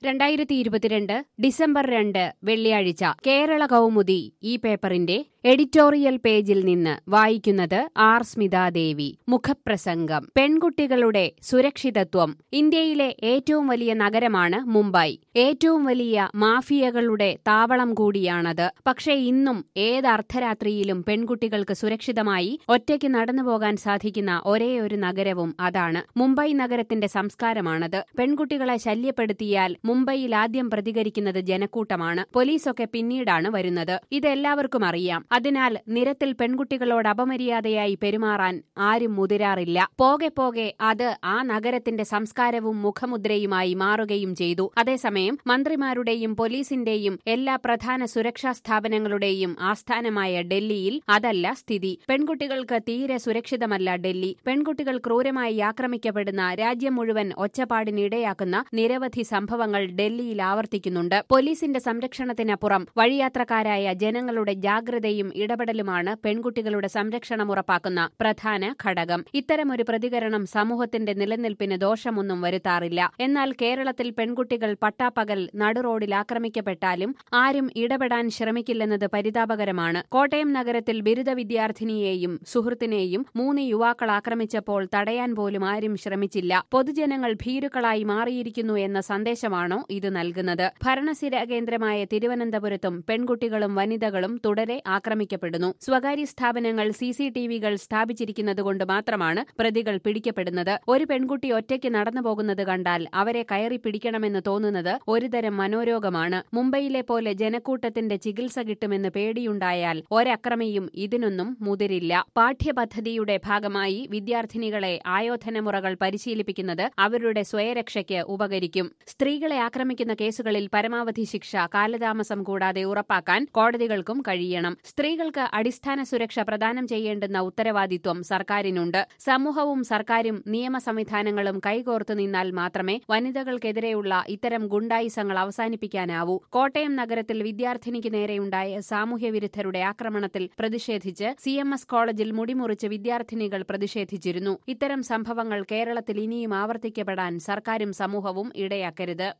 2022 December 2 വെള്ളിയാഴ്ച കേരള കൗമുദി ഈ പേപ്പറിന്റെ എഡിറ്റോറിയൽ പേജിൽ നിന്ന് വായിക്കുന്നത് ആർ സ്മിതാദേവി. മുഖപ്രസംഗം. പെൺകുട്ടികളുടെ സുരക്ഷിതത്വം. ഇന്ത്യയിലെ ഏറ്റവും വലിയ നഗരമാണ് മുംബൈ. ഏറ്റവും വലിയ മാഫിയകളുടെ താവളം കൂടിയാണത്. പക്ഷേ ഇന്നും ഏത് അർദ്ധരാത്രിയിലും പെൺകുട്ടികൾക്ക് സുരക്ഷിതമായി ഒറ്റയ്ക്ക് നടന്നുപോകാൻ സാധിക്കുന്ന ഒരേയൊരു നഗരവും അതാണ്. മുംബൈ നഗരത്തിന്റെ സംസ്കാരമാണത്. പെൺകുട്ടികളെ ശല്യപ്പെടുത്തിയാൽ മുംബൈയിൽ ആദ്യം പ്രതികരിക്കുന്നത് ജനക്കൂട്ടമാണ്. പോലീസൊക്കെ പിന്നീടാണ് വരുന്നത്. ഇതെല്ലാവർക്കും അറിയാം. അതിനാൽ നിരത്തിൽ പെൺകുട്ടികളോട് അപമര്യാദയായി പെരുമാറാൻ ആരും മുതിരാറില്ല. പോകെ പോകെ അത് ആ നഗരത്തിന്റെ സംസ്കാരവും മുഖമുദ്രയുമായി മാറുകയും ചെയ്തു. അതേസമയം മന്ത്രിമാരുടെയും പോലീസിന്റെയും എല്ലാ പ്രധാന സുരക്ഷാ സ്ഥാപനങ്ങളുടെയും ആസ്ഥാനമായ ഡൽഹിയിൽ അതല്ല സ്ഥിതി. പെൺകുട്ടികൾക്ക് തീരെ സുരക്ഷിതമല്ല ഡൽഹി. പെൺകുട്ടികൾ ക്രൂരമായി ആക്രമിക്കപ്പെടുന്ന, രാജ്യം മുഴുവൻ ഒച്ചപ്പാടിനിടയാക്കുന്ന നിരവധി സംഭവങ്ങൾ ഡൽഹിയിൽ ആവർത്തിക്കുന്നുണ്ട്. പോലീസിന്റെ സംരക്ഷണത്തിനപ്പുറം വഴിയാത്രക്കാരായ ജനങ്ങളുടെ ജാഗ്രതയും ഇടപെടലുമാണ് പെൺകുട്ടികളുടെ സംരക്ഷണം ഉറപ്പാക്കുന്ന പ്രധാന ഘടകം. ഇത്തരമൊരു പ്രതികരണം സമൂഹത്തിന്റെ നിലനിൽപ്പിന് ദോഷമൊന്നും വരുത്താറില്ല. എന്നാൽ കേരളത്തിൽ പെൺകുട്ടികൾ പട്ടാപ്പകൽ നടുറോഡിൽ ആക്രമിക്കപ്പെട്ടാലും ആരും ഇടപെടാൻ ശ്രമിക്കില്ലെന്നത് പരിതാപകരമാണ്. കോട്ടയം നഗരത്തിൽ ബിരുദ വിദ്യാർത്ഥിനിയെയും സുഹൃത്തിനെയും 3 യുവാക്കൾ ആക്രമിച്ചപ്പോൾ തടയാൻ പോലും ആരും ശ്രമിച്ചില്ല. പൊതുജനങ്ങൾ ഭീരുക്കളായി മാറിയിരിക്കുന്നു എന്ന സന്ദേശമാണോ ഇത് നൽകുന്നത്? ഭരണസിര കേന്ദ്രമായ തിരുവനന്തപുരത്തും പെൺകുട്ടികളും വനിതകളും തുടരെ ആക്രമിക്കപ്പെടുന്നു. സ്വകാര്യ സ്ഥാപനങ്ങൾ CCTVകൾ സ്ഥാപിച്ചിരിക്കുന്നതുകൊണ്ട് മാത്രമാണ് പ്രതികൾ പിടിക്കപ്പെടുന്നത്. ഒരു പെൺകുട്ടി ഒറ്റയ്ക്ക് നടന്നുപോകുന്നത് കണ്ടാൽ അവരെ കയറി പിടിക്കണമെന്ന് തോന്നുന്നത് ഒരുതരം മനോരോഗമാണ്. മുംബൈയിലെ പോലെ ജനക്കൂട്ടത്തിന്റെ ചികിത്സ കിട്ടുമെന്ന് പേടിയുണ്ടായാൽ ഒരക്രമിയും ഇതിനൊന്നും മുതിരില്ല. പാഠ്യപദ്ധതിയുടെ ഭാഗമായി വിദ്യാർത്ഥിനികളെ ആയോധനമുറകൾ പരിശീലിപ്പിക്കുന്നത് അവരുടെ സ്വയരക്ഷയ്ക്ക് ഉപകരിക്കും. സ്ത്രീകളെ ആക്രമിക്കുന്ന കേസുകളിൽ പരമാവധി ശിക്ഷ കാലതാമസം കൂടാതെ ഉറപ്പാക്കാൻ കോടതികൾക്കും കഴിയണം. സ്ത്രീകൾക്ക് അടിസ്ഥാന സുരക്ഷ പ്രദാനം ചെയ്യേണ്ടുന്ന ഉത്തരവാദിത്വം സർക്കാരിനുണ്ട്. സമൂഹവും സർക്കാരും നിയമ സംവിധാനങ്ങളും കൈകോർത്തു നിന്നാൽ മാത്രമേ വനിതകൾക്കെതിരെയുള്ള ഇത്തരം ഗുണ്ടായിസങ്ങൾ അവസാനിപ്പിക്കാനാവൂ. കോട്ടയം നഗരത്തിൽ വിദ്യാർത്ഥിനിക്ക് നേരെയുണ്ടായ സാമൂഹ്യവിരുദ്ധരുടെ ആക്രമണത്തിൽ പ്രതിഷേധിച്ച് CMS കോളേജിൽ മുടിമുറിച്ച് വിദ്യാർത്ഥിനികൾ പ്രതിഷേധിച്ചിരുന്നു. ഇത്തരം സംഭവങ്ങൾ കേരളത്തിൽ ഇനിയും ആവർത്തിക്കപ്പെടാൻ സർക്കാരും സമൂഹവും ഇടയാക്കരുത്.